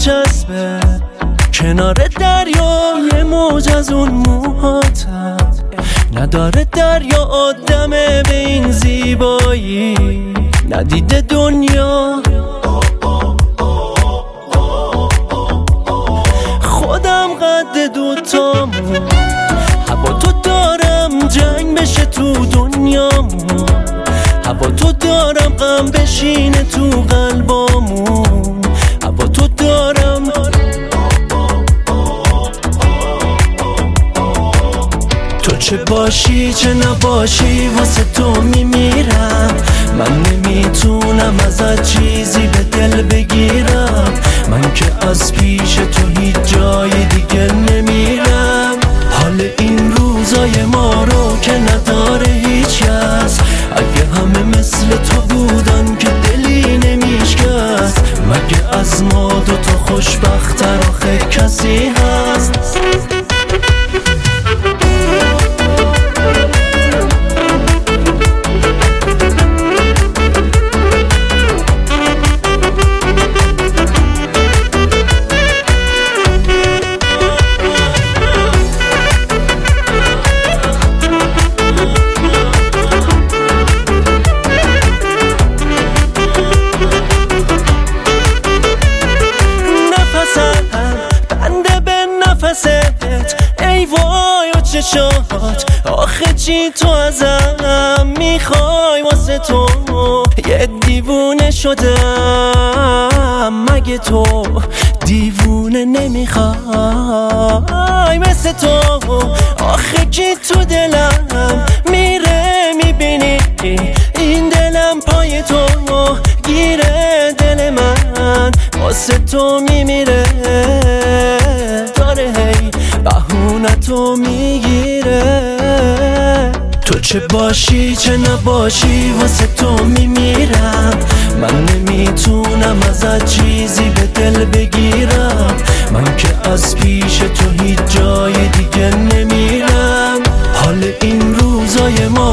میچسبه کنار دریا، یه موج از اون موهاتم. نداره دریا آدمه به این زیبایی، ندیده دنیا. خودم قد دوتامون، هوا تو دارم جنگ بشه تو دنیامون، هوا تو دارم غم بشینه تو قلبامون، هوا تو دارم. تو چه باشی چه نباشی واسه تو میمیرم. من نمیتونم ازت چیزی به دل بگیرم، من که از پیش تو هیچ جای دیگه نمیرم. حال این روزای ما رو که نداره هیچ کس، اگه همه مثل تو بودن که دلی نمیشکست. مگه از ما دوتا خوشبخت‌تر آخه کسی هست؟ ای وای و چشات آخه چی تو ازم میخوای؟ واسه تو یه دیوونه شدم، مگه تو دیوونه نمیخوای؟ مثل تو آخه کی تو دلم میره میبینی این دلم پای تو گیره، دل من واسه تو میمیره، داره هی بهونه تو میگیره. تو چه باشی چه نباشی واسه تو میمیرم، من نمیتونم ازت چیزی به دل بگیرم، من که از پیش تو هیچ جای دیگه نمیرم. حال این روزای ما